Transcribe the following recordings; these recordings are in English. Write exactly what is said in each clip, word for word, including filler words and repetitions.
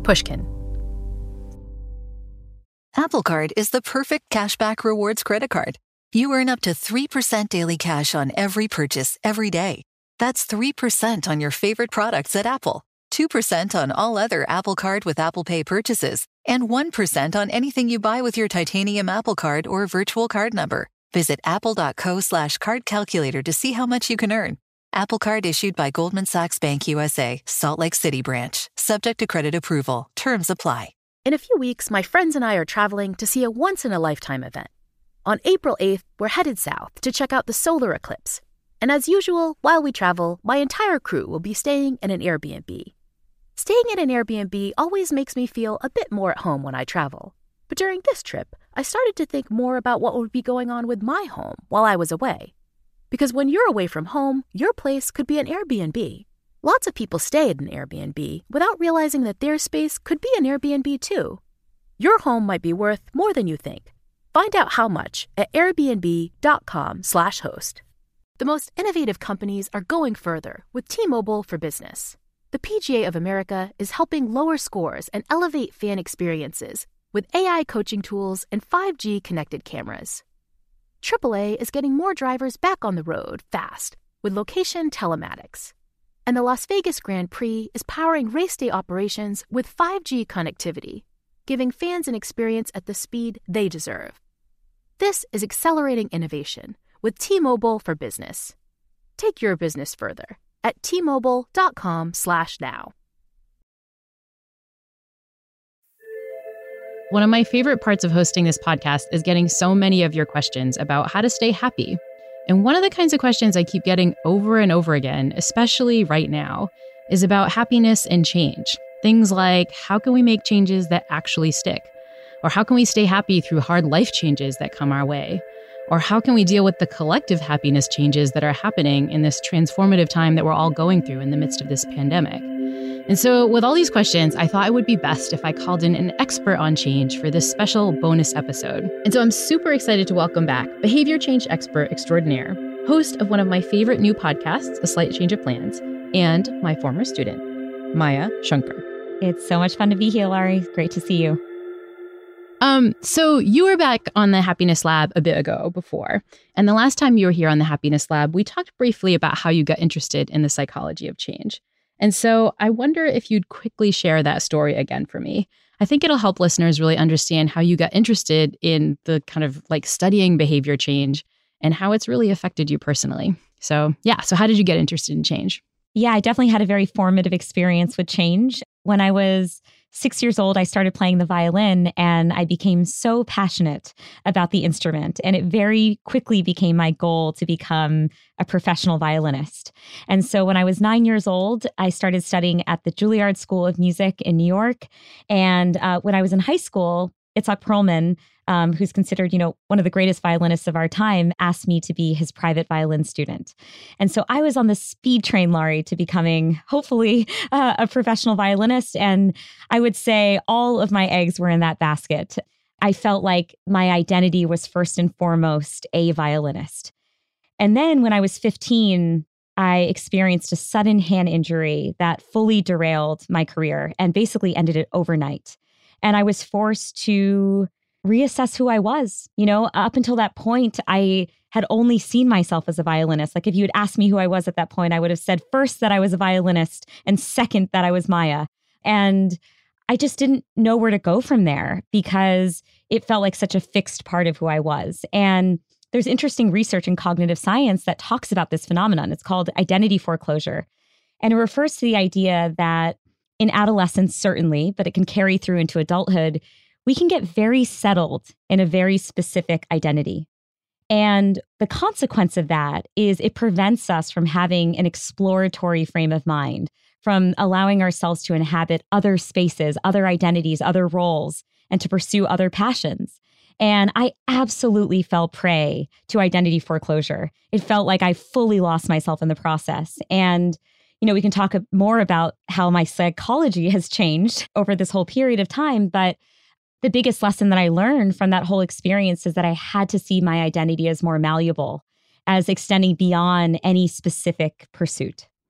Pushkin. Apple Card is the perfect cashback rewards credit card. You earn up to three percent daily cash on every purchase every day. That's three percent on your favorite products at Apple, two percent on all other Apple Card with Apple Pay purchases, and one percent on anything you buy with your titanium Apple Card or virtual card number. Visit apple.co slash card calculator to see how much you can earn. Apple Card issued by Goldman Sachs Bank U S A, Salt Lake City branch. Subject to credit approval. Terms apply. In a few weeks, my friends and I are traveling to see a once-in-a-lifetime event. On April eighth, we're headed south to check out the solar eclipse. And as usual, while we travel, my entire crew will be staying in an Airbnb. Staying in an Airbnb always makes me feel a bit more at home when I travel. But during this trip, I started to think more about what would be going on with my home while I was away. Because when you're away from home, your place could be an Airbnb. Lots of people stay at an Airbnb without realizing that their space could be an Airbnb too. Your home might be worth more than you think. Find out how much at airbnb.com slash host. The most innovative companies are going further with T-Mobile for Business. The P G A of America is helping lower scores and elevate fan experiences with A I coaching tools and five G connected cameras. triple A is getting more drivers back on the road fast with location telematics. And the Las Vegas Grand Prix is powering race day operations with five G connectivity, giving fans an experience at the speed they deserve. This is accelerating innovation with T-Mobile for Business. Take your business further at T-Mobile.com slash now. One of my favorite parts of hosting this podcast is getting so many of your questions about how to stay happy. And one of the kinds of questions I keep getting over and over again, especially right now, is about happiness and change. Things like, how can we make changes that actually stick? Or how can we stay happy through hard life changes that come our way? Or how can we deal with the collective happiness changes that are happening in this transformative time that we're all going through in the midst of this pandemic? And so with all these questions, I thought it would be best if I called in an expert on change for this special bonus episode. And so I'm super excited to welcome back behavior change expert extraordinaire, host of one of my favorite new podcasts, A Slight Change of Plans, and my former student, Maya Shankar. It's so much fun to be here, Laurie. Great to see you. Um, so you were back on the Happiness Lab a bit ago before, and the last time you were here on the Happiness Lab, we talked briefly about how you got interested in the psychology of change. And so I wonder if you'd quickly share that story again for me. I think it'll help listeners really understand how you got interested in the kind of like studying behavior change and how it's really affected you personally. So yeah, so how did you get interested in change? Yeah, I definitely had a very formative experience with change. When I was six years old, I started playing the violin and I became so passionate about the instrument. And it very quickly became my goal to become a professional violinist. And so when I was nine years old, I started studying at the Juilliard School of Music in New York. And uh, when I was in high school, Itzhak Perlman, um, who's considered, you know, one of the greatest violinists of our time, asked me to be his private violin student. And so I was on the speed train, Laurie, to becoming, hopefully, uh, a professional violinist. And I would say all of my eggs were in that basket. I felt like my identity was first and foremost a violinist. And then when I was fifteen, I experienced a sudden hand injury that fully derailed my career and basically ended it overnight. And I was forced to reassess who I was. You know, up until that point, I had only seen myself as a violinist. Like if you had asked me who I was at that point, I would have said first that I was a violinist and second that I was Maya. And I just didn't know where to go from there because it felt like such a fixed part of who I was. And there's interesting research in cognitive science that talks about this phenomenon. It's called identity foreclosure. And it refers to the idea that in adolescence, certainly, but it can carry through into adulthood, we can get very settled in a very specific identity. And the consequence of that is it prevents us from having an exploratory frame of mind, from allowing ourselves to inhabit other spaces, other identities, other roles, and to pursue other passions. And I absolutely fell prey to identity foreclosure. It felt like I fully lost myself in the process. And you know, we can talk more about how my psychology has changed over this whole period of time, but the biggest lesson that I learned from that whole experience is that I had to see my identity as more malleable, as extending beyond any specific pursuit.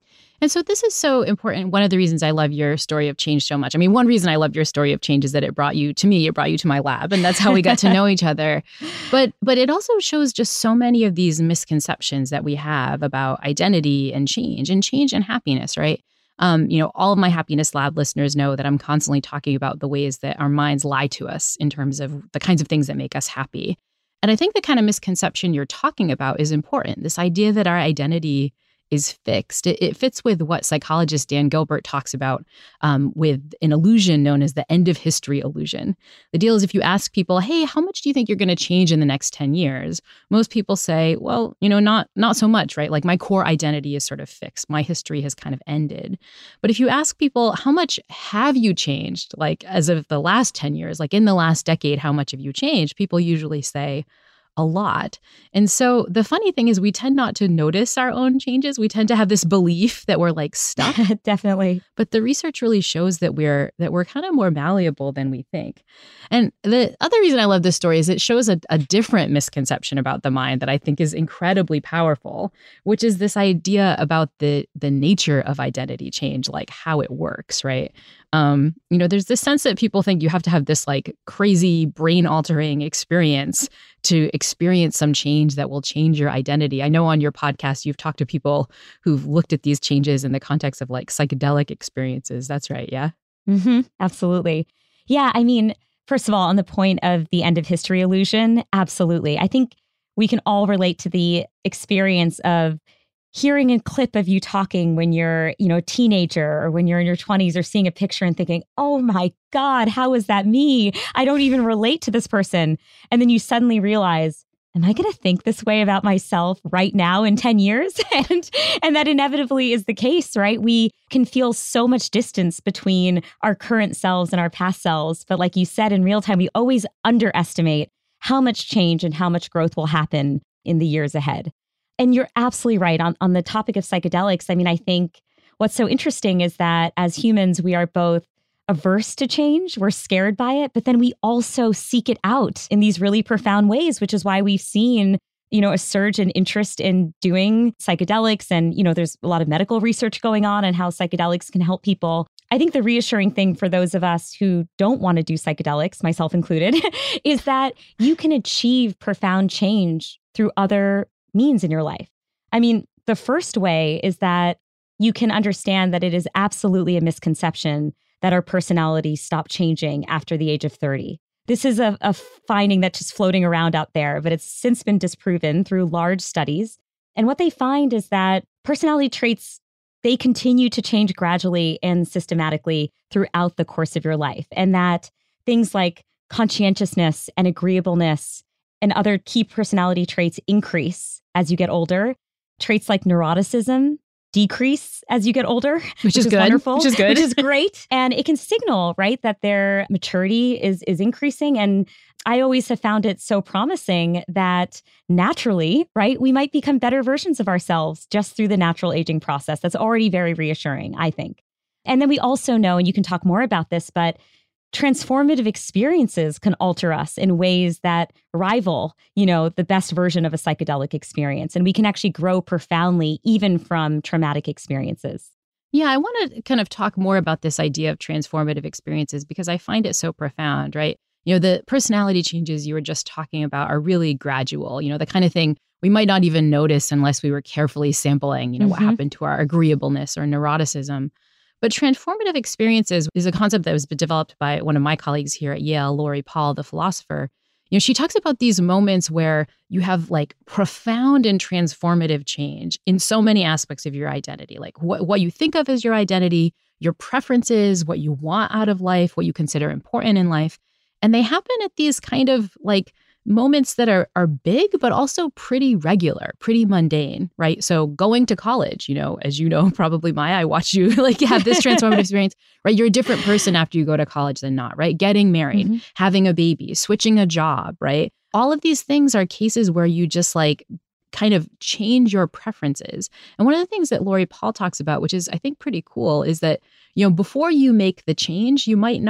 And so this is so important. One of the reasons I love your story of change so much. I mean, one reason I love your story of change is that it brought you to me, it brought you to my lab, and that's how we got to know each other. But but it also shows just so many of these misconceptions that we have about identity and change and change and happiness, right? Um, you know, all of my Happiness Lab listeners know that I'm constantly talking about the ways that our minds lie to us in terms of the kinds of things that make us happy. And I think the kind of misconception you're talking about is important. This idea that our identity is fixed. It, it fits with what psychologist Dan Gilbert talks about um, with an illusion known as the end of history illusion. The deal is if you ask people, hey, how much do you think you're going to change in the next ten years? Most people say, well, you know, not not so much, right? Like my core identity is sort of fixed. My history has kind of ended. But if you ask people, how much have you changed? Like as of the last ten years, like in the last decade, how much have you changed? People usually say, a lot. And so the funny thing is we tend not to notice our own changes. We tend to have this belief that we're like stuck. Definitely. But the research really shows that we're that we're kind of more malleable than we think. And the other reason I love this story is it shows a, a different misconception about the mind that I think is incredibly powerful, which is this idea about the the nature of identity change, like how it works, right? Um, you know, there's this sense that people think you have to have this like crazy brain altering experience to experience some change that will change your identity. I know on your podcast, you've talked to people who've looked at these changes in the context of like psychedelic experiences. That's right. Yeah. Mm-hmm. Absolutely. Yeah. I mean, first of all, on the point of the end of history illusion, absolutely. I think we can all relate to the experience of hearing a clip of you talking when you're, you know, a teenager or when you're in your twenties or seeing a picture and thinking, oh my God, how is that me? I don't even relate to this person. And then you suddenly realize, am I going to think this way about myself right now in ten years? and and that inevitably is the case, right? We can feel so much distance between our current selves and our past selves. But like you said, in real time, we always underestimate how much change and how much growth will happen in the years ahead. And you're absolutely right on, on the topic of psychedelics. I mean, I think what's so interesting is that as humans, we are both averse to change. We're scared by it, but then we also seek it out in these really profound ways, which is why we've seen, you know, a surge in interest in doing psychedelics. And, you know, there's a lot of medical research going on and how psychedelics can help people. I think the reassuring thing for those of us who don't want to do psychedelics, myself included, is that you can achieve profound change through other means in your life. I mean, the first way is that you can understand that it is absolutely a misconception that our personalities stop changing after the age of thirty. This is a, a finding that's just floating around out there, but it's since been disproven through large studies. And what they find is that personality traits, they continue to change gradually and systematically throughout the course of your life. And that things like conscientiousness and agreeableness and other key personality traits increase as you get older. Traits like neuroticism decrease as you get older, which, which is, is good. Wonderful, which is good, which is great, and it can signal, right, that their maturity is is increasing. And I always have found it so promising that naturally, right, we might become better versions of ourselves just through the natural aging process. That's already very reassuring, I think. And then we also know, and you can talk more about this, but transformative experiences can alter us in ways that rival, you know, the best version of a psychedelic experience. And we can actually grow profoundly even from traumatic experiences. Yeah, I want to kind of talk more about this idea of transformative experiences because I find it so profound, right? You know, the personality changes you were just talking about are really gradual, you know, the kind of thing we might not even notice unless we were carefully sampling, you know, mm-hmm. what happened to our agreeableness or neuroticism. But transformative experiences is a concept that was developed by one of my colleagues here at Yale, Lori Paul, the philosopher. You know, she talks about these moments where you have like profound and transformative change in so many aspects of your identity, like what, what you think of as your identity, your preferences, what you want out of life, what you consider important in life. And they happen at these kind of like moments that are are big, but also pretty regular, pretty mundane, right? So going to college, you know, as you know, probably Maya, I watched you like have this transformative experience, right? You're a different person after you go to college than not, right? Getting married, mm-hmm. having a baby, switching a job, right? All of these things are cases where you just like kind of change your preferences. And one of the things that Lori Paul talks about, which is I think pretty cool, is that, you know, before you make the change, you might not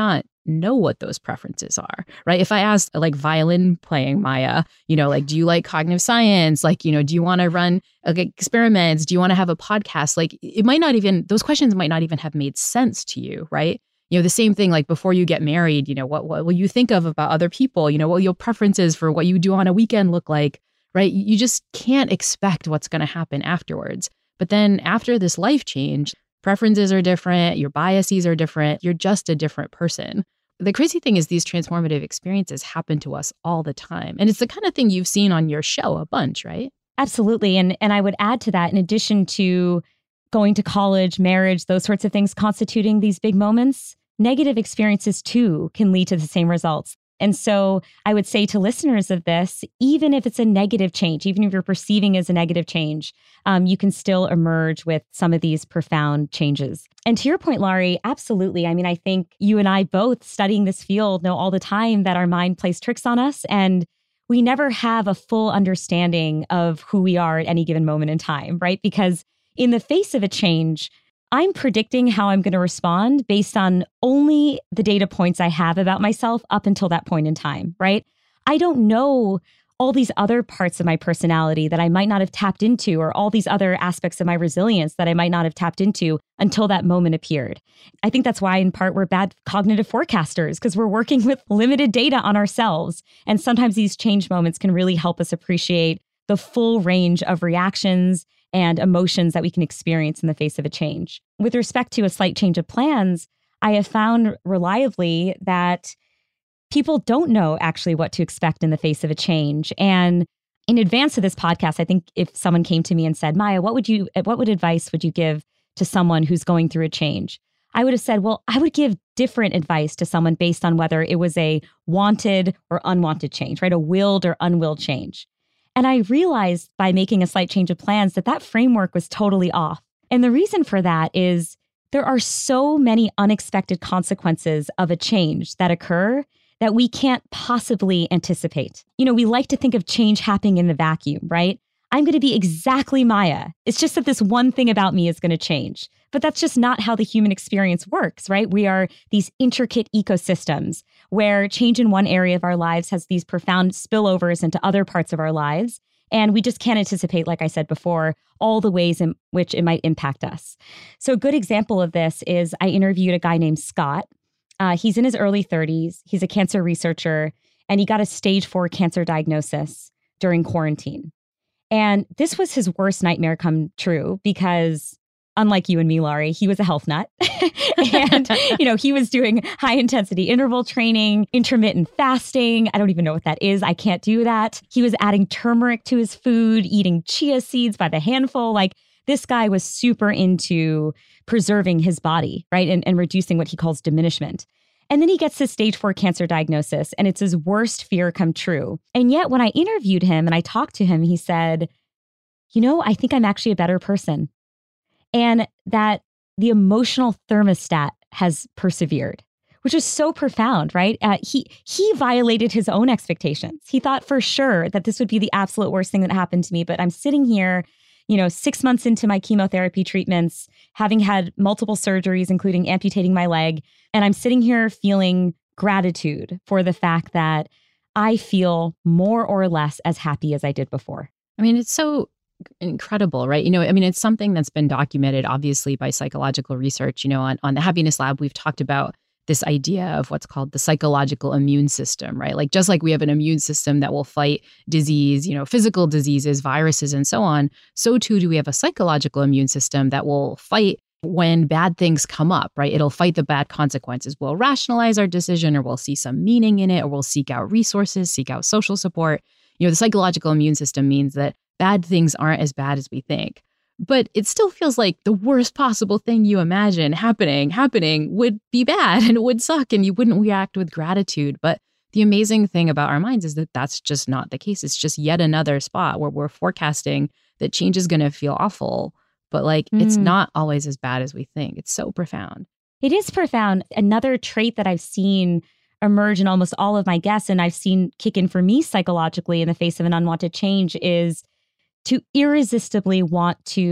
know what those preferences are, right? If I ask like violin playing Maya, you know, like, do you like cognitive science? Like, you know, do you want to run like, experiments? Do you want to have a podcast? Like, it might not even, those questions might not even have made sense to you, right? You know, the same thing, like before you get married, you know, what, what will you think of about other people? You know, what your preferences for what you do on a weekend look like, right? You just can't expect what's going to happen afterwards. But then after this life change, preferences are different, your biases are different, you're just a different person. The crazy thing is these transformative experiences happen to us all the time. And it's the kind of thing you've seen on your show a bunch, right? Absolutely. And and I would add to that, in addition to going to college, marriage, those sorts of things constituting these big moments, negative experiences too can lead to the same results. And so I would say to listeners of this, even if it's a negative change, even if you're perceiving as a negative change, um, you can still emerge with some of these profound changes. And to your point, Laurie, absolutely. I mean, I think you and I both studying this field know all the time that our mind plays tricks on us, and we never have a full understanding of who we are at any given moment in time, right? Because in the face of a change, I'm predicting how I'm going to respond based on only the data points I have about myself up until that point in time, right? I don't know all these other parts of my personality that I might not have tapped into, or all these other aspects of my resilience that I might not have tapped into until that moment appeared. I think that's why, in part, we're bad cognitive forecasters, because we're working with limited data on ourselves. And sometimes these change moments can really help us appreciate the full range of reactions and emotions that we can experience in the face of a change. With respect to a slight change of plans, I have found reliably that people don't know actually what to expect in the face of a change. And in advance of this podcast, I think if someone came to me and said, Maya, what would you, what would advice would you give to someone who's going through a change? I would have said, well, I would give different advice to someone based on whether it was a wanted or unwanted change, right? A willed or unwilled change. And I realized by making a slight change of plans that that framework was totally off. And the reason for that is there are so many unexpected consequences of a change that occur that we can't possibly anticipate. You know, we like to think of change happening in the vacuum, right? I'm going to be exactly Maya. It's just that this one thing about me is going to change. But that's just not how the human experience works, right? We are these intricate ecosystems where change in one area of our lives has these profound spillovers into other parts of our lives. And we just can't anticipate, like I said before, all the ways in which it might impact us. So a good example of this is I interviewed a guy named Scott. Uh, he's in his early thirties. He's a cancer researcher, and he got a stage four cancer diagnosis during quarantine. And this was his worst nightmare come true because, unlike you and me, Laurie, he was a health nut. And, you know, he was doing high intensity interval training, intermittent fasting. I don't even know what that is. I can't do that. He was adding turmeric to his food, eating chia seeds by the handful. Like, this guy was super into preserving his body, right? And, and reducing what he calls diminishment. And then he gets this stage four cancer diagnosis, and it's his worst fear come true. And yet when I interviewed him and I talked to him, he said, you know, I think I'm actually a better person. And that the emotional thermostat has persevered, which is so profound, right? Uh, he he violated his own expectations. He thought for sure that this would be the absolute worst thing that happened to me. But I'm sitting here, you know, six months into my chemotherapy treatments, having had multiple surgeries, including amputating my leg. And I'm sitting here feeling gratitude for the fact that I feel more or less as happy as I did before. I mean, it's so incredible, right? You know, I mean, it's something that's been documented, obviously, by psychological research. You know, on, on the Happiness Lab, we've talked about this idea of what's called the psychological immune system, right? Like, just like we have an immune system that will fight disease, you know, physical diseases, viruses, and so on, so too do we have a psychological immune system that will fight when bad things come up, right? It'll fight the bad consequences. We'll rationalize our decision, or we'll see some meaning in it, or we'll seek out resources, seek out social support. You know, the psychological immune system means that bad things aren't as bad as we think. But it still feels like the worst possible thing you imagine happening, happening would be bad and it would suck and you wouldn't react with gratitude. But the amazing thing about our minds is that that's just not the case. It's just yet another spot where we're forecasting that change is going to feel awful. But like, mm. it's not always as bad as we think. It's so profound. It is profound. Another trait that I've seen emerge in almost all of my guests, and I've seen kick in for me psychologically in the face of an unwanted change, is to irresistibly want to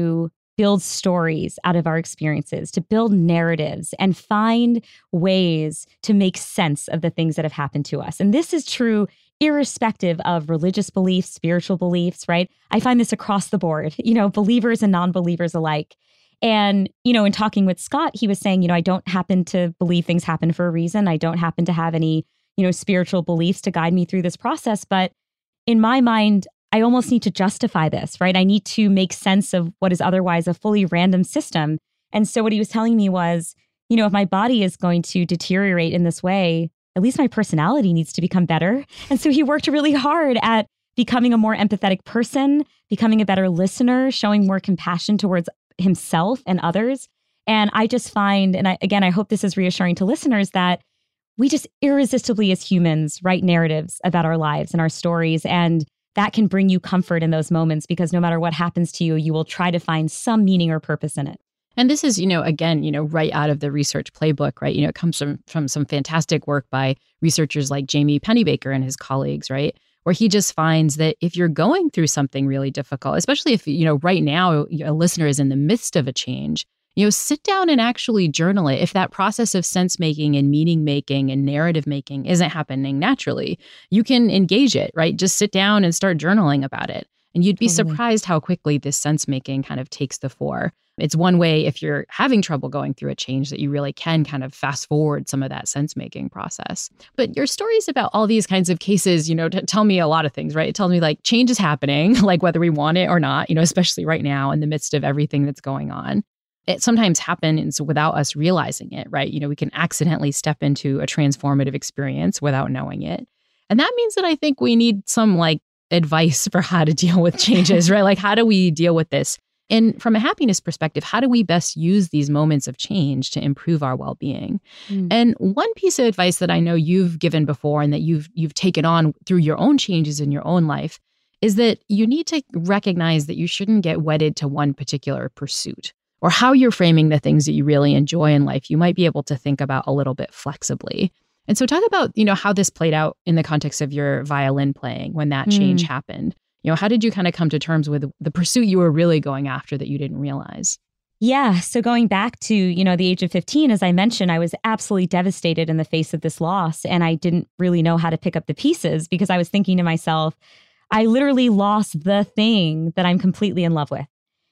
build stories out of our experiences, to build narratives and find ways to make sense of the things that have happened to us. And this is true irrespective of religious beliefs, spiritual beliefs, right? I find this across the board, you know, believers and non-believers alike. And, you know, in talking with Scott, he was saying, you know, I don't happen to believe things happen for a reason. I don't happen to have any, you know, spiritual beliefs to guide me through this process. But in my mind, I almost need to justify this, right? I need to make sense of what is otherwise a fully random system. And so what he was telling me was, you know, if my body is going to deteriorate in this way, at least my personality needs to become better. And so he worked really hard at becoming a more empathetic person, becoming a better listener, showing more compassion towards himself and others. And I just find, and I, again, I hope this is reassuring to listeners, that we just irresistibly as humans write narratives about our lives and our stories. And that can bring you comfort in those moments, because no matter what happens to you, you will try to find some meaning or purpose in it. And this is, you know, again, you know, right out of the research playbook, right? You know, it comes from from some fantastic work by researchers like Jamie Pennybaker and his colleagues, right? Where he just finds that if you're going through something really difficult, especially if, you know, right now a listener is in the midst of a change, you know, sit down and actually journal it. If that process of sense making and meaning making and narrative making isn't happening naturally, you can engage it, right? Just sit down and start journaling about it. And you'd be Totally. surprised how quickly this sense making kind of takes the fore. It's one way, if you're having trouble going through a change, that you really can kind of fast forward some of that sense making process. But your stories about all these kinds of cases, you know, t- tell me a lot of things, right? It tells me like change is happening, like whether we want it or not, you know, especially right now in the midst of everything that's going on. It sometimes happens without us realizing it, right? You know, we can accidentally step into a transformative experience without knowing it. And that means that I think we need some like advice for how to deal with changes, right? Like, how do we deal with this? And from a happiness perspective, how do we best use these moments of change to improve our well-being? Mm. And one piece of advice that I know you've given before and that you've you've taken on through your own changes in your own life is that you need to recognize that you shouldn't get wedded to one particular pursuit, or how you're framing the things that you really enjoy in life. You might be able to think about a little bit flexibly. And so talk about, you know, how this played out in the context of your violin playing when that mm. change happened. You know, how did you kind of come to terms with the pursuit you were really going after that you didn't realize? Yeah. So going back to, you know, the age of fifteen, as I mentioned, I was absolutely devastated in the face of this loss. And I didn't really know how to pick up the pieces, because I was thinking to myself, I literally lost the thing that I'm completely in love with.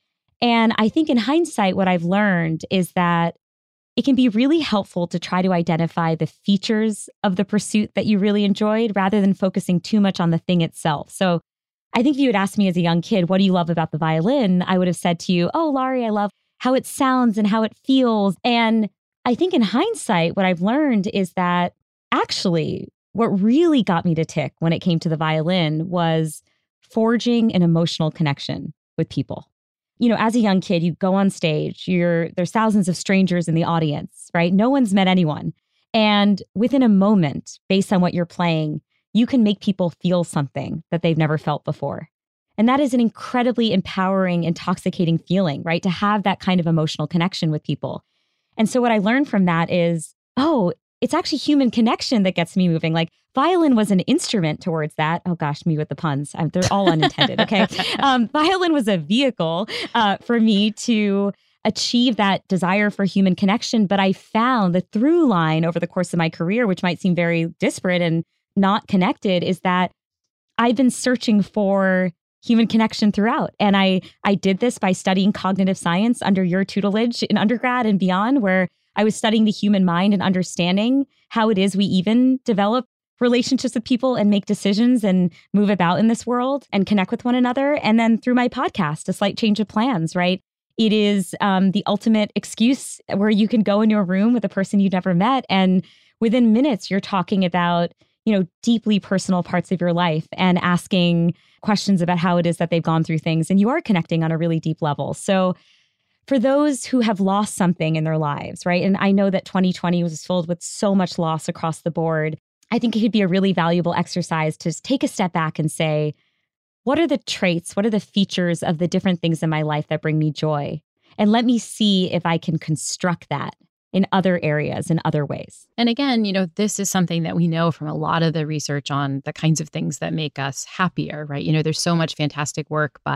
And I think in hindsight, what I've learned is that it can be really helpful to try to identify the features of the pursuit that you really enjoyed rather than focusing too much on the thing itself. So I think if you had asked me as a young kid, what do you love about the violin? I would have said to you, oh, Laurie, I love how it sounds and how it feels. And I think in hindsight, what I've learned is that actually what really got me to tick when it came to the violin was forging an emotional connection with people. You know, as a young kid, you go on stage, you're there's thousands of strangers in the audience, right? No one's met anyone. And within a moment, based on what you're playing, you can make people feel something that they've never felt before. And that is an incredibly empowering, intoxicating feeling, right? To have that kind of emotional connection with people. And so what I learned from that is, oh, it's actually human connection that gets me moving. Like violin was an instrument towards that. Oh gosh, me with the puns. I'm, they're all unintended, okay? Um, violin was a vehicle uh, for me to achieve that desire for human connection. But I found the through line over the course of my career, which might seem very disparate and not connected, is that I've been searching for human connection throughout. And I I did this by studying cognitive science under your tutelage in undergrad and beyond, where I was studying the human mind and understanding how it is we even develop relationships with people and make decisions and move about in this world and connect with one another. And then through my podcast, A Slight Change of Plans, right? It is um, the ultimate excuse where you can go into a room with a person you've never met, and within minutes, you're talking about, you know, deeply personal parts of your life and asking questions about how it is that they've gone through things. And you are connecting on a really deep level. So for those who have lost something in their lives, right? And I know that twenty twenty was filled with so much loss across the board. I think it could be a really valuable exercise to take a step back and say, what are the traits, what are the features of the different things in my life that bring me joy? And let me see if I can construct that in other areas, in other ways. And again, you know, this is something that we know from a lot of the research on the kinds of things that make us happier, right? You know, there's so much fantastic work by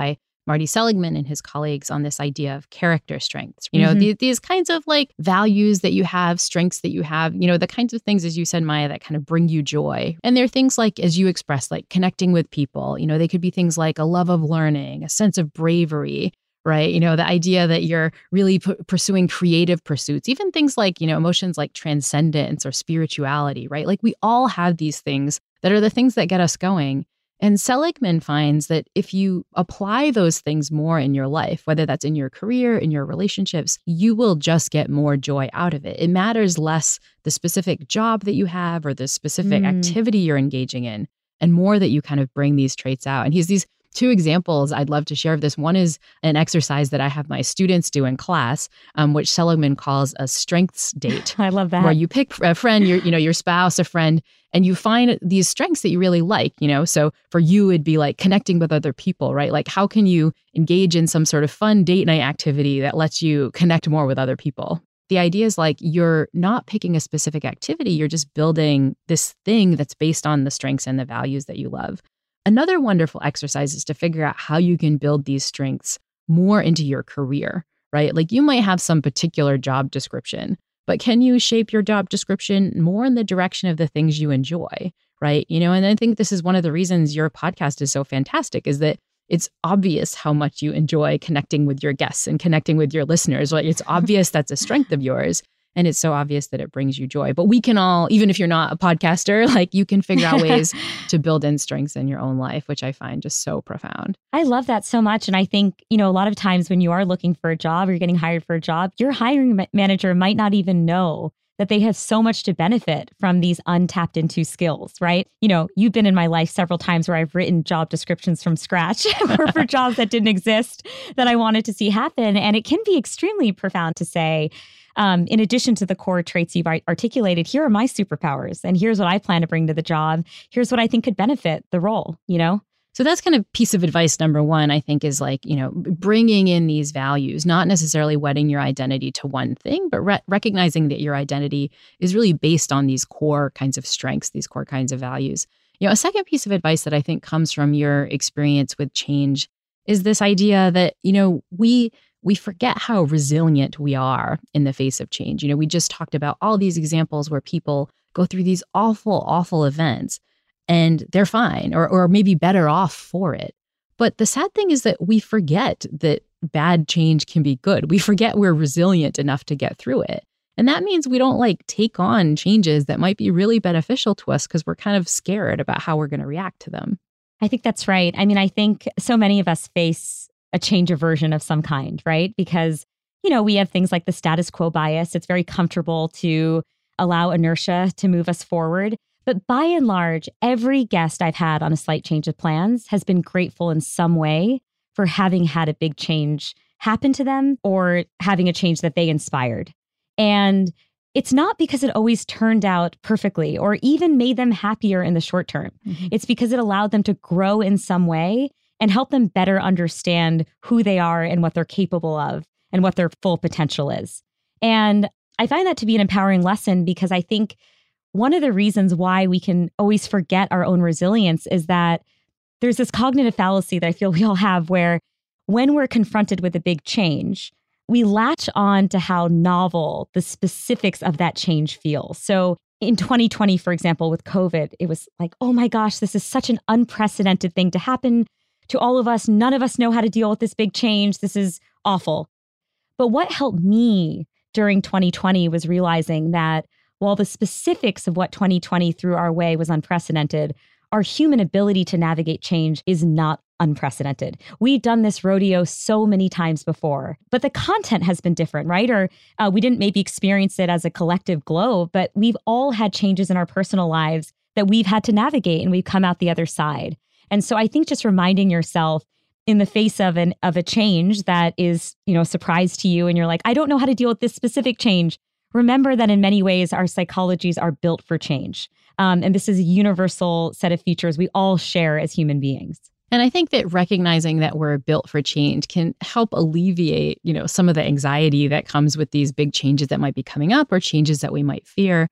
Marty Seligman and his colleagues on this idea of character strengths. You know, Mm-hmm. these, these kinds of like values that you have, strengths that you have, you know, the kinds of things, as you said, Maya, that kind of bring you joy. And they're things like, as you expressed, like connecting with people. You know, they could be things like a love of learning, a sense of bravery, right? You know, the idea that you're really p- pursuing creative pursuits, even things like, you know, emotions like transcendence or spirituality, right? Like we all have these things that are the things that get us going. And Seligman finds that if you apply those things more in your life, whether that's in your career, in your relationships, you will just get more joy out of it. It matters less the specific job that you have or the specific Mm. activity you're engaging in, and more that you kind of bring these traits out. And he's these two examples I'd love to share of this. One is an exercise that I have my students do in class, um, which Seligman calls a strengths date. I love that. Where you pick a friend, your, you know, your spouse, a friend, and you find these strengths that you really like, you know? So for you, it'd be like connecting with other people, right? Like how can you engage in some sort of fun date night activity that lets you connect more with other people? The idea is like you're not picking a specific activity, you're just building this thing that's based on the strengths and the values that you love. Another wonderful exercise is to figure out how you can build these strengths more into your career, right? Like you might have some particular job description, but can you shape your job description more in the direction of the things you enjoy, right? You know, and I think this is one of the reasons your podcast is so fantastic is that it's obvious how much you enjoy connecting with your guests and connecting with your listeners. Like it's obvious that's a strength of yours. And it's so obvious that it brings you joy. But we can all, even if you're not a podcaster, like you can figure out ways to build in strengths in your own life, which I find just so profound. I love that so much. And I think, you know, a lot of times when you are looking for a job or you're getting hired for a job, your hiring ma- manager might not even know that they have so much to benefit from these untapped into skills, right? You know, you've been in my life several times where I've written job descriptions from scratch or for jobs that didn't exist that I wanted to see happen. And it can be extremely profound to say, Um, in addition to the core traits you've articulated, here are my superpowers, and here's what I plan to bring to the job. Here's what I think could benefit the role, you know? So that's kind of piece of advice number one, I think, is like, you know, bringing in these values, not necessarily wedding your identity to one thing, but re- recognizing that your identity is really based on these core kinds of strengths, these core kinds of values. You know, a second piece of advice that I think comes from your experience with change is this idea that, you know, we we forget how resilient we are in the face of change. You know, we just talked about all these examples where people go through these awful, awful events and they're fine or or maybe better off for it. But the sad thing is that we forget that bad change can be good. We forget we're resilient enough to get through it. And that means we don't like take on changes that might be really beneficial to us because we're kind of scared about how we're going to react to them. I think that's right. I mean, I think so many of us face a change aversion of some kind, right? Because, you know, we have things like the status quo bias. It's very comfortable to allow inertia to move us forward. But by and large, every guest I've had on a slight change of plans has been grateful in some way for having had a big change happen to them or having a change that they inspired. And it's not because it always turned out perfectly or even made them happier in the short term. Mm-hmm. It's because it allowed them to grow in some way and help them better understand who they are and what they're capable of and what their full potential is. And I find that to be an empowering lesson because I think one of the reasons why we can always forget our own resilience is that there's this cognitive fallacy that I feel we all have where when we're confronted with a big change, we latch on to how novel the specifics of that change feel. So in twenty twenty, for example, with COVID, it was like, oh my gosh, this is such an unprecedented thing to happen to all of us. None of us know how to deal with this big change. This is awful. But what helped me during twenty twenty was realizing that while the specifics of what twenty twenty threw our way was unprecedented, our human ability to navigate change is not unprecedented. We've done this rodeo so many times before, but the content has been different, right? Or uh, we didn't maybe experience it as a collective globe, but we've all had changes in our personal lives that we've had to navigate and we've come out the other side. And so I think just reminding yourself in the face of an of a change that is, you know, a surprise to you and you're like, I don't know how to deal with this specific change. Remember that in many ways, our psychologies are built for change. Um, and this is a universal set of features we all share as human beings. And I think that recognizing that we're built for change can help alleviate, you know, some of the anxiety that comes with these big changes that might be coming up or changes that we might fear.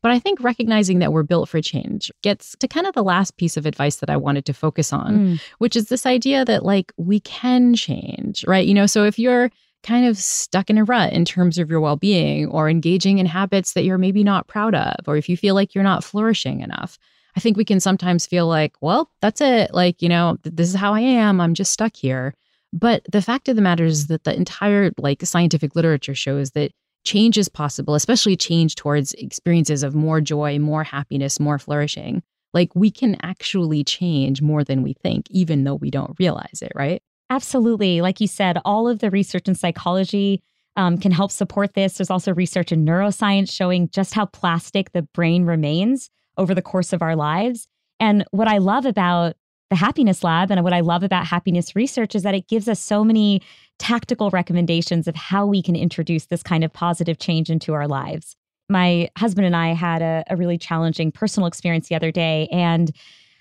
But I think recognizing that we're built for change gets to kind of the last piece of advice that I wanted to focus on, mm. which is this idea that like we can change, right? You know, so if you're kind of stuck in a rut in terms of your well-being or engaging in habits that you're maybe not proud of, or if you feel like you're not flourishing enough, I think we can sometimes feel like, well, that's it. Like, you know, th- this is how I am. I'm just stuck here. But the fact of the matter is that the entire like scientific literature shows that change is possible, especially change towards experiences of more joy, more happiness, more flourishing. Like we can actually change more than we think, even though we don't realize it, right? Absolutely. Like you said, all of the research in psychology um, can help support this. There's also research in neuroscience showing just how plastic the brain remains over the course of our lives. And what I love about the Happiness Lab and what I love about happiness research is that it gives us so many tactical recommendations of how we can introduce this kind of positive change into our lives. My husband and I had a, a really challenging personal experience the other day. And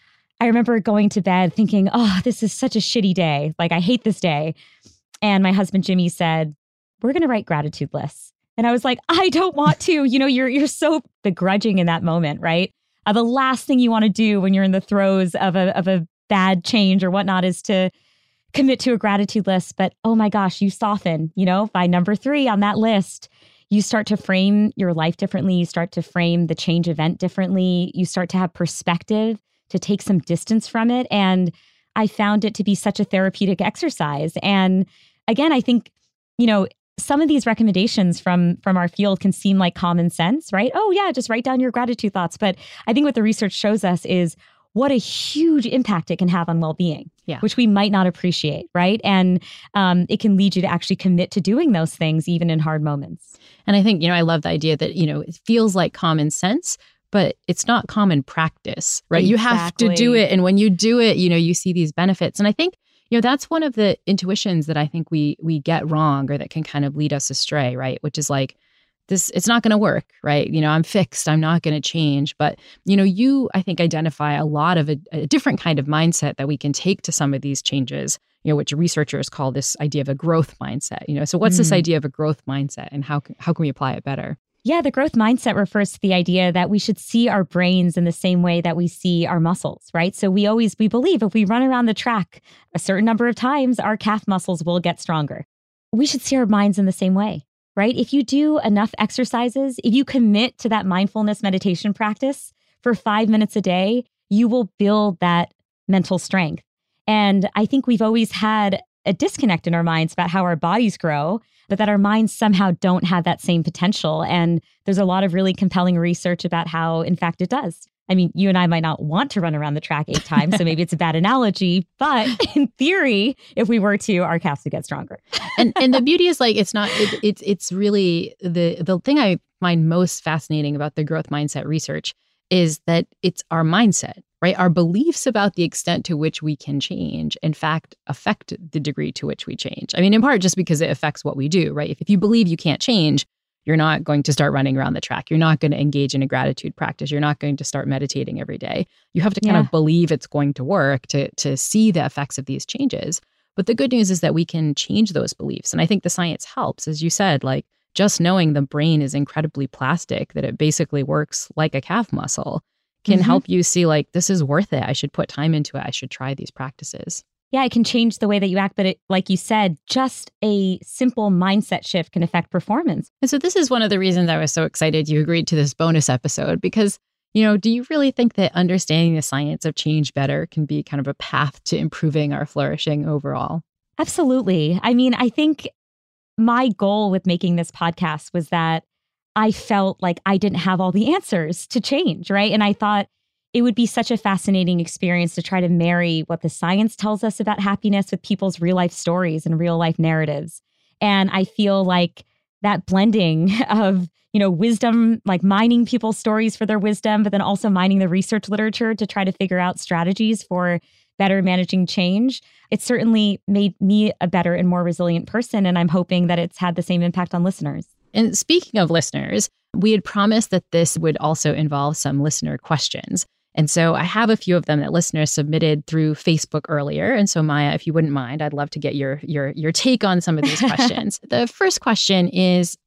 I remember going to bed thinking, oh, this is such a shitty day. Like, I hate this day. And my husband, Jimmy, said, we're going to write gratitude lists. And I was like, I don't want to. You know, you're you're so begrudging in that moment, right? Uh, the last thing you want to do when you're in the throes of a of a bad change or whatnot is to commit to a gratitude list. But oh my gosh, you soften, you know, by number three on that list, you start to frame your life differently. You start to frame the change event differently. You start to have perspective, to take some distance from it. And I found it to be such a therapeutic exercise. And again, I think, you know, some of these recommendations from from our field can seem like common sense, right? Oh yeah, just write down your gratitude thoughts. But I think what the research shows us is what a huge impact it can have on well-being, yeah. which we might not appreciate, right? And um, it can lead you to actually commit to doing those things, even in hard moments. And I think, you know, I love the idea that, you know, it feels like common sense, but it's not common practice, right? Exactly. You have to do it. And when you do it, you know, you see these benefits. And I think, you know, that's one of the intuitions that I think we we get wrong or that can kind of lead us astray, right? Which is like, this, it's not going to work, right? You know, I'm fixed. I'm not going to change. But, you know, you, I think, identify a lot of a, a different kind of mindset that we can take to some of these changes, you know, which researchers call this idea of a growth mindset. You know, so what's mm. this idea of a growth mindset and how, how can we apply it better? Yeah, the growth mindset refers to the idea that we should see our brains in the same way that we see our muscles, right? So we always, we believe if we run around the track a certain number of times, our calf muscles will get stronger. We should see our minds in the same way, right? If you do enough exercises, if you commit to that mindfulness meditation practice for five minutes a day, you will build that mental strength. And I think we've always had a disconnect in our minds about how our bodies grow, but that our minds somehow don't have that same potential. And there's a lot of really compelling research about how, in fact, it does. I mean, you and I might not want to run around the track eight times, so maybe it's a bad analogy, but in theory, if we were to, our calves would get stronger. and and the beauty is like, it's not, it, it's it's really, the the thing I find most fascinating about the growth mindset research is that it's our mindset, right? Our beliefs about the extent to which we can change, in fact, affect the degree to which we change. I mean, in part just because it affects what we do, right? If, if you believe you can't change, you're not going to start running around the track. You're not going to engage in a gratitude practice. You're not going to start meditating every day. You have to kind yeah. of believe it's going to work to, to see the effects of these changes. But the good news is that we can change those beliefs. And I think the science helps. As you said, like just knowing the brain is incredibly plastic, that it basically works like a calf muscle, can mm-hmm. help you see like, this is worth it. I should put time into it. I should try these practices. Yeah, it can change the way that you act. But it, like you said, just a simple mindset shift can affect performance. And so this is one of the reasons I was so excited you agreed to this bonus episode, because, you know, do you really think that understanding the science of change better can be kind of a path to improving our flourishing overall? Absolutely. I mean, I think my goal with making this podcast was that I felt like I didn't have all the answers to change, right? And I thought it would be such a fascinating experience to try to marry what the science tells us about happiness with people's real life stories and real life narratives. And I feel like that blending of, you know, wisdom, like mining people's stories for their wisdom, but then also mining the research literature to try to figure out strategies for better managing change. It certainly made me a better and more resilient person. And I'm hoping that it's had the same impact on listeners. And speaking of listeners, we had promised that this would also involve some listener questions. And so I have a few of them that listeners submitted through Facebook earlier. And so Maya, if you wouldn't mind, I'd love to get your your your take on some of these questions. The first question is,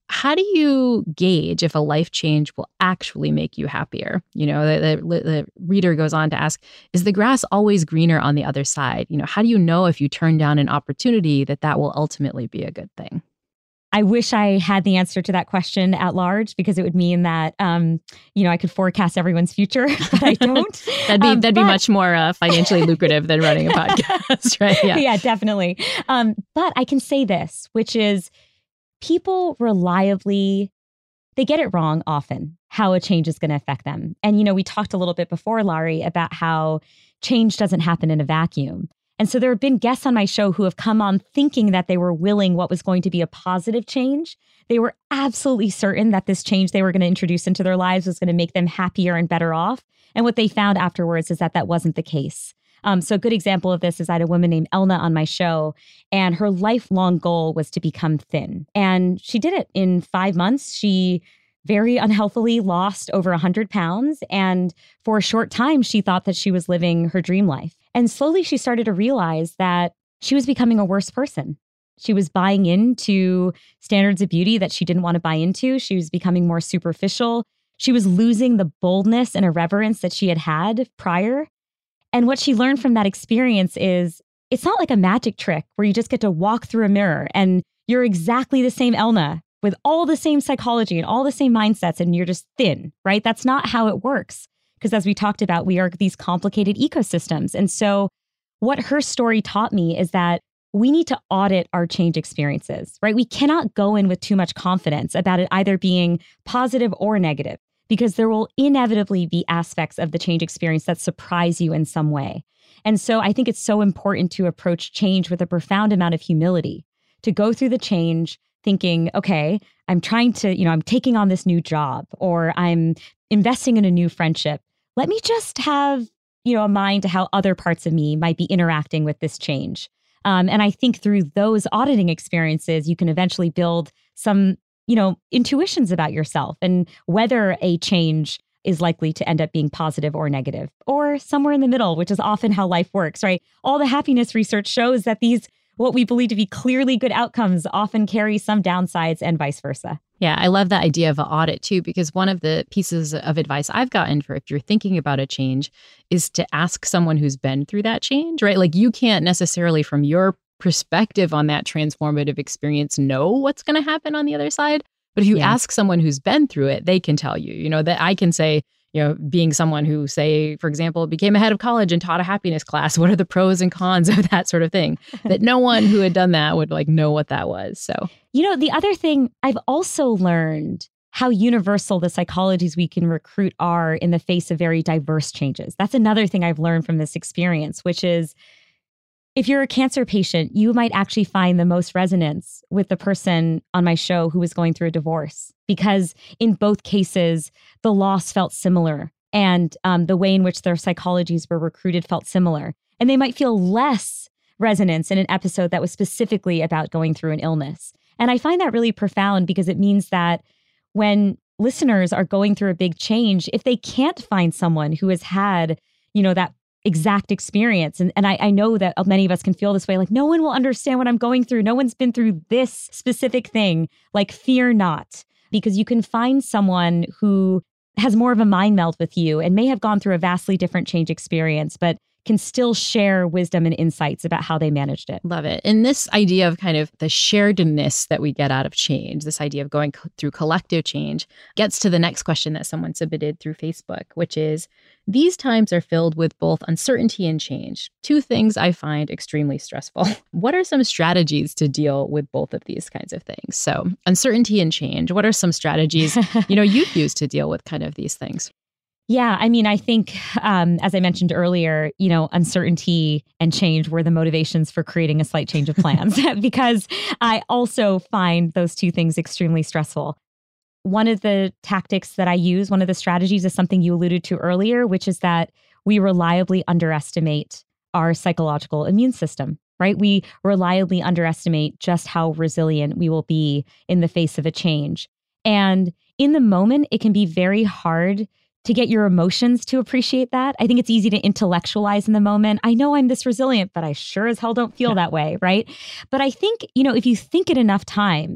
how do you gauge if a life change will actually make you happier? You know, the, the, the reader goes on to ask, is the grass always greener on the other side? You know, how do you know if you turn down an opportunity that that will ultimately be a good thing? I wish I had the answer to that question at large, because it would mean that, um, you know, I could forecast everyone's future, but I don't. that'd be um, that'd but, be much more uh, financially lucrative than running a podcast, right? Yeah, yeah, definitely. Um, but I can say this, which is people reliably, they get it wrong often, how a change is going to affect them. And, you know, we talked a little bit before, Laurie, about how change doesn't happen in a vacuum. And so there have been guests on my show who have come on thinking that they were willing what was going to be a positive change. They were absolutely certain that this change they were going to introduce into their lives was going to make them happier and better off. And what they found afterwards is that that wasn't the case. Um, so a good example of this is I had a woman named Elna on my show, and her lifelong goal was to become thin. And she did it in five months. She very unhealthily lost over one hundred pounds. And for a short time, she thought that she was living her dream life. And slowly she started to realize that she was becoming a worse person. She was buying into standards of beauty that she didn't want to buy into. She was becoming more superficial. She was losing the boldness and irreverence that she had had prior. And what she learned from that experience is it's not like a magic trick where you just get to walk through a mirror and you're exactly the same Elna with all the same psychology and all the same mindsets, and you're just thin, right? That's not how it works. Because as we talked about, we are these complicated ecosystems. And so what her story taught me is that we need to audit our change experiences, right? We cannot go in with too much confidence about it either being positive or negative, because there will inevitably be aspects of the change experience that surprise you in some way. And so I think it's so important to approach change with a profound amount of humility, to go through the change thinking, okay, I'm trying to, you know, I'm taking on this new job, or I'm investing in a new friendship. Let me just have, you know, a mind to how other parts of me might be interacting with this change. Um, and I think through those auditing experiences, you can eventually build some, you know, intuitions about yourself and whether a change is likely to end up being positive or negative, or somewhere in the middle, which is often how life works, right? All the happiness research shows that these, what we believe to be clearly good outcomes, often carry some downsides and vice versa. Yeah, I love that idea of an audit too, because one of the pieces of advice I've gotten for if you're thinking about a change is to ask someone who's been through that change, right? Like you can't necessarily from your perspective on that transformative experience know what's going to happen on the other side. But if you yeah. ask someone who's been through it, they can tell you, you know, that I can say, you know, being someone who, say, for example, became a head of college and taught a happiness class, what are the pros and cons of that sort of thing? That no one who had done that would like know what that was. So, you know, the other thing I've also learned how universal the psychologies we can recruit are in the face of very diverse changes. That's another thing I've learned from this experience, which is if you're a cancer patient, you might actually find the most resonance with the person on my show who was going through a divorce, because in both cases, the loss felt similar and um, the way in which their psychologies were recruited felt similar. And they might feel less resonance in an episode that was specifically about going through an illness. And I find that really profound because it means that when listeners are going through a big change, if they can't find someone who has had, you know, that exact experience. And, and I, I know that many of us can feel this way, like no one will understand what I'm going through. No one's been through this specific thing. Like fear not, because you can find someone who has more of a mind meld with you and may have gone through a vastly different change experience, but can still share wisdom and insights about how they managed it. Love it. And this idea of kind of the sharedness that we get out of change, this idea of going co- through collective change, gets to the next question that someone submitted through Facebook, which is, these times are filled with both uncertainty and change, two things I find extremely stressful. What are some strategies to deal with both of these kinds of things? So uncertainty and change, what are some strategies, you know, you've used to deal with kind of these things? Yeah, I mean, I think, um, as I mentioned earlier, you know, uncertainty and change were the motivations for creating a slight change of plans, because I also find those two things extremely stressful. One of the tactics that I use, one of the strategies is something you alluded to earlier, which is that we reliably underestimate our psychological immune system, right? We reliably underestimate just how resilient we will be in the face of a change. And in the moment, it can be very hard to get your emotions to appreciate that. I think it's easy to intellectualize in the moment. I know I'm this resilient, but I sure as hell don't feel yeah. that way, right? But I think, you know, if you think it enough times,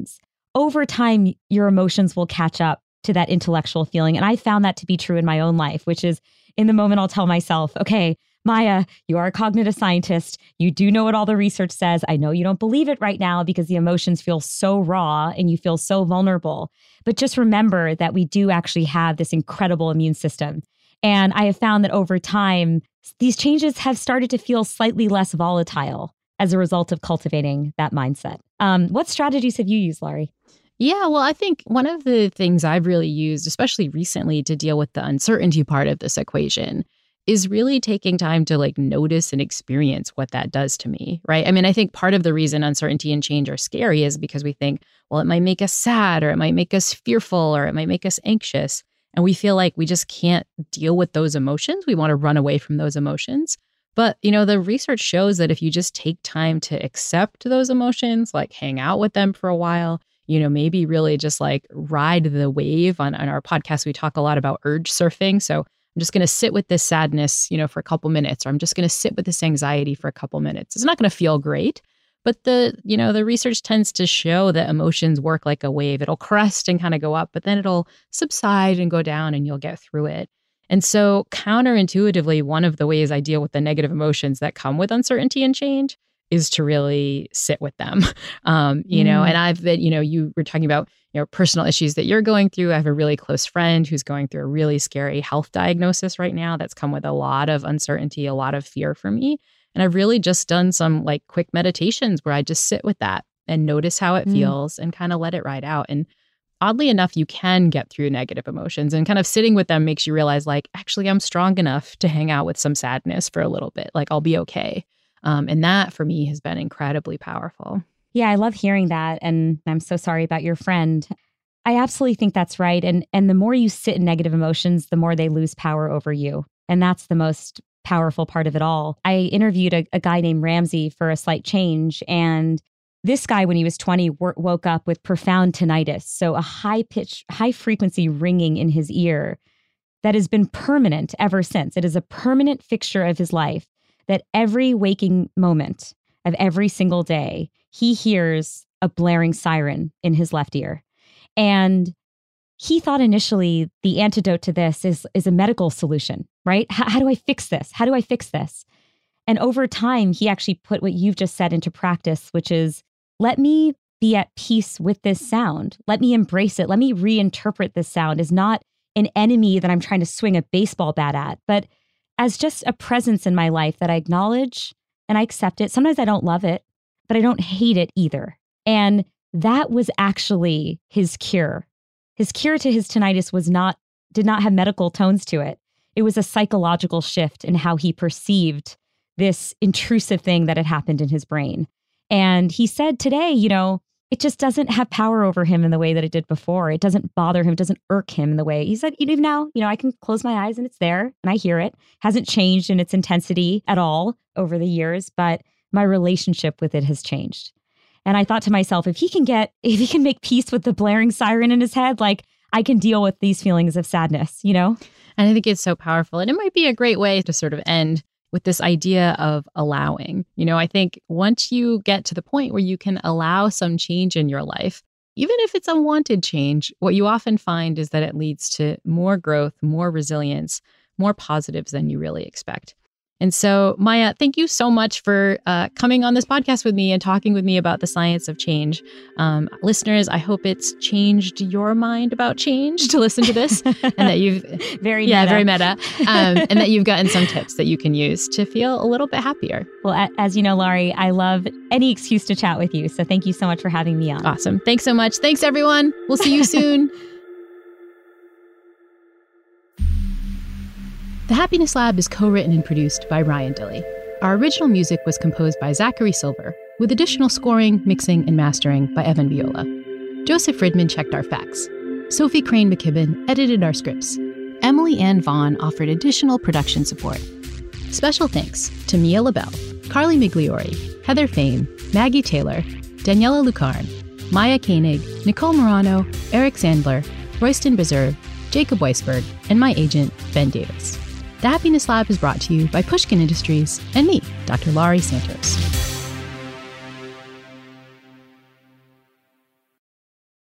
over time, your emotions will catch up to that intellectual feeling. And I found that to be true in my own life, which is in the moment, I'll tell myself, okay, Maya, you are a cognitive scientist. You do know what all the research says. I know you don't believe it right now because the emotions feel so raw and you feel so vulnerable. But just remember that we do actually have this incredible immune system. And I have found that over time, these changes have started to feel slightly less volatile as a result of cultivating that mindset. Um, what strategies have you used, Laurie? Yeah, well, I think one of the things I've really used, especially recently to deal with the uncertainty part of this equation, is really taking time to like notice and experience what that does to me, right? I mean, I think part of the reason uncertainty and change are scary is because we think, well, it might make us sad or it might make us fearful or it might make us anxious. And we feel like we just can't deal with those emotions. We want to run away from those emotions. But, you know, the research shows that if you just take time to accept those emotions, like hang out with them for a while, you know, maybe really just like ride the wave. On, on our podcast, we talk a lot about urge surfing. So I'm just going to sit with this sadness, you know, for a couple minutes, or I'm just going to sit with this anxiety for a couple minutes. It's not going to feel great, but the, you know, the research tends to show that emotions work like a wave. It'll crest and kind of go up, but then it'll subside and go down and you'll get through it. And so counterintuitively, one of the ways I deal with the negative emotions that come with uncertainty and change is to really sit with them. Um, you mm. know, and I've been, you know, you were talking about, you know, personal issues that you're going through. I have a really close friend who's going through a really scary health diagnosis right now that's come with a lot of uncertainty, a lot of fear for me. And I've really just done some like quick meditations where I just sit with that and notice how it mm. feels and kind of let it ride out. And oddly enough, you can get through negative emotions, and kind of sitting with them makes you realize like, actually, I'm strong enough to hang out with some sadness for a little bit. Like I'll be okay. Um, and that for me has been incredibly powerful. Yeah, I love hearing that. And I'm so sorry about your friend. I absolutely think that's right. And and the more you sit in negative emotions, the more they lose power over you. And that's the most powerful part of it all. I interviewed a, a guy named Ramsey for A Slight Change. And this guy, when he was twenty, w- woke up with profound tinnitus. So a high pitch, high frequency ringing in his ear that has been permanent ever since. It is a permanent fixture of his life, that every waking moment of every single day, he hears a blaring siren in his left ear. And he thought initially the antidote to this is, is a medical solution, right? H- how do I fix this? How do I fix this? And over time, he actually put what you've just said into practice, which is, let me be at peace with this sound. Let me embrace it. Let me reinterpret this sound as not an enemy that I'm trying to swing a baseball bat at, but as just a presence in my life that I acknowledge and I accept it. Sometimes I don't love it, but I don't hate it either. And that was actually his cure. His cure to his tinnitus was not, did not have medical tones to it. It was a psychological shift in how he perceived this intrusive thing that had happened in his brain. And he said today, you know, it just doesn't have power over him in the way that it did before. It doesn't bother him. It doesn't irk him in the way. He said, even now, you know, I can close my eyes and it's there and I hear it. Hasn't changed in its intensity at all over the years, but my relationship with it has changed. And I thought to myself, if he can get, if he can make peace with the blaring siren in his head, like I can deal with these feelings of sadness, you know? And I think it's so powerful. And it might be a great way to sort of end with this idea of allowing. You know, I think once you get to the point where you can allow some change in your life, even if it's unwanted change, what you often find is that it leads to more growth, more resilience, more positives than you really expect. And so, Maya, thank you so much for uh, coming on this podcast with me and talking with me about the science of change. Um, listeners, I hope it's changed your mind about change to listen to this, and that you've very yeah meta. very meta, um, and that you've gotten some tips that you can use to feel a little bit happier. Well, a- as you know, Laurie, I love any excuse to chat with you. So thank you so much for having me on. Awesome. Thanks so much. Thanks, everyone. We'll see you soon. The Happiness Lab is co-written and produced by Ryan Dilley. Our original music was composed by Zachary Silver, with additional scoring, mixing, and mastering by Evan Viola. Joseph Fridman checked our facts. Sophie Crane McKibben edited our scripts. Emily Ann Vaughn offered additional production support. Special thanks to Mia LaBelle, Carly Migliori, Heather Fame, Maggie Taylor, Daniela Lucarne, Maya Koenig, Nicole Morano, Eric Sandler, Royston Beserve, Jacob Weisberg, and my agent, Ben Davis. The Happiness Lab is brought to you by Pushkin Industries and me, Doctor Laurie Santos.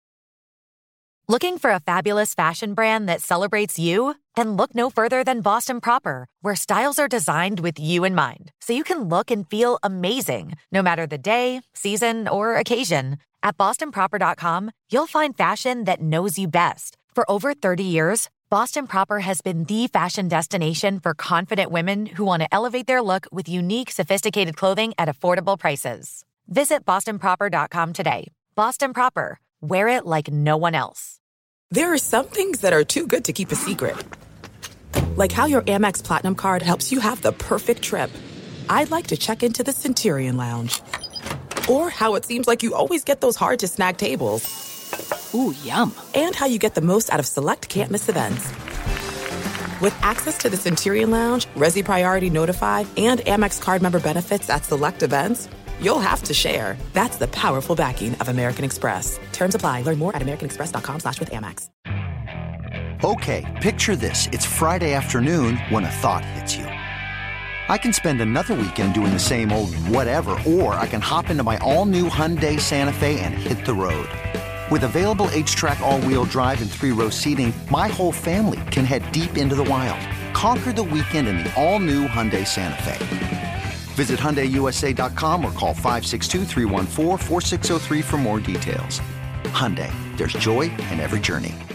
Looking for a fabulous fashion brand that celebrates you? Then look no further than Boston Proper, where styles are designed with you in mind, so you can look and feel amazing, no matter the day, season, or occasion. At boston proper dot com, you'll find fashion that knows you best. For over thirty years, Boston Proper has been the fashion destination for confident women who want to elevate their look with unique, sophisticated clothing at affordable prices. Visit boston proper dot com today. Boston Proper. Wear it like no one else. There are some things that are too good to keep a secret. Like how your Amex Platinum card helps you have the perfect trip. I'd like to check into the Centurion Lounge. Or how it seems like you always get those hard-to-snag tables. Ooh, yum. And how you get the most out of select can't-miss events. With access to the Centurion Lounge, Resi Priority Notify, and Amex card member benefits at select events, you'll have to share. That's the powerful backing of American Express. Terms apply. Learn more at americanexpress.com slash with Amex. Okay, picture this. It's Friday afternoon when a thought hits you. I can spend another weekend doing the same old whatever, or I can hop into my all-new Hyundai Santa Fe and hit the road. With available H-Track all-wheel drive and three-row seating, my whole family can head deep into the wild. Conquer the weekend in the all-new Hyundai Santa Fe. Visit Hyundai U S A dot com or call five six two, three one four, four six zero three for more details. Hyundai, there's joy in every journey.